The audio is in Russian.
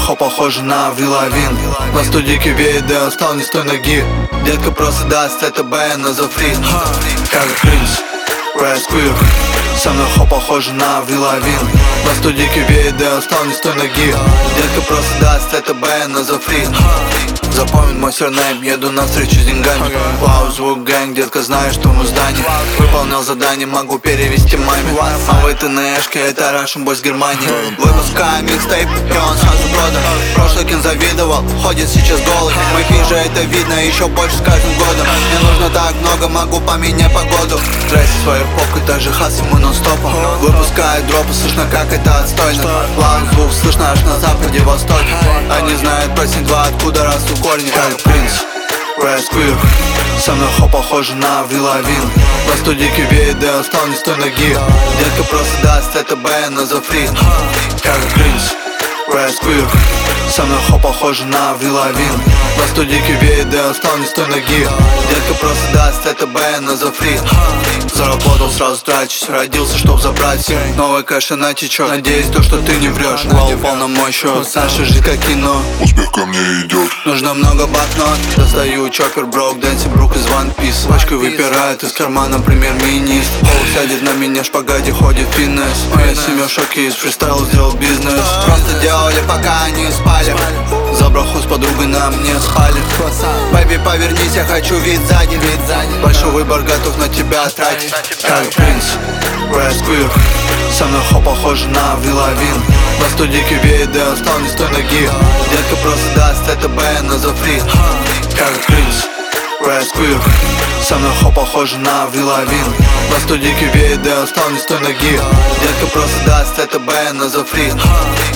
хо похоже на Аврил Лавин. На студике веет, да он стал не с той ноги. Детка просто даст это Б на зафри. Как принц, Рэс Квир. Со мной хо похоже на Аврил Лавин. На студике веет, да он стал не с той ноги. Детка просто даст это Б на зафри. Запомнит мой сернейм, еду на встречу с деньгами. Вау, звук гэнг, детка, знаешь, что мы в здании. Выполнял задание, могу перевести маме. Новый ты на эшке, это Russian Boy с Германии. Выпускаем микстейп, и он сразу продан. Прошлый кин завидовал, ходит сейчас голый. Моих же это видно, еще больше с каждым годом. Мне нужно так много, могу поменять погоду. Трассе своей попкой, также хас ему нон-стопом. Выпускает дропы, слышно, как это отстойно. План звук слышно аж на западе, востоке. Они знают про Синь-2, откуда растут корни. Как принц, Рэс Квир. Со мной хо похоже на Аврил Лавин. На студике веет, да он стал не с той ноги. Детка просто даст это Б на зафри. Как принц, Рэс Квир. Со мной хо похоже на Аврил Лавин. На студике веет, да он стал не с той ноги. Детка просто даст это Б на зафри. Заработал, сразу трачусь, родился, чтоб забрать все. Новый кэш она течет, надеюсь, то, что ты не врешь. Вал упал на мой счет, наша жизнь как кино. Успех ко мне идет. Нужно много банкнот. Достаю чоппер, брок, Дэнси Брук из One Piece. Пачкой выпирает из кармана премьер-министр. Пол сядет на меня, шпагаде ходит фитнес. Моя семья в шоке, из фристайла сделал бизнес. Просто делали, пока они спали. За браху с подругой на мне спали. Бэйби, повернись, я хочу вид сзади. Большой выбор, готов на тебя тратить. Как принц, Рэс Квир. Со мной хо похоже на Аврил Лавин. На студике веет, да он стал не с той ноги. Детка просто даст это Б на зафри. Как принц, Рэс Квир. Со мной хо похоже на Аврил Лавин. На студике веет, да он стал не с той ноги. Детка просто даст это Б на зафри.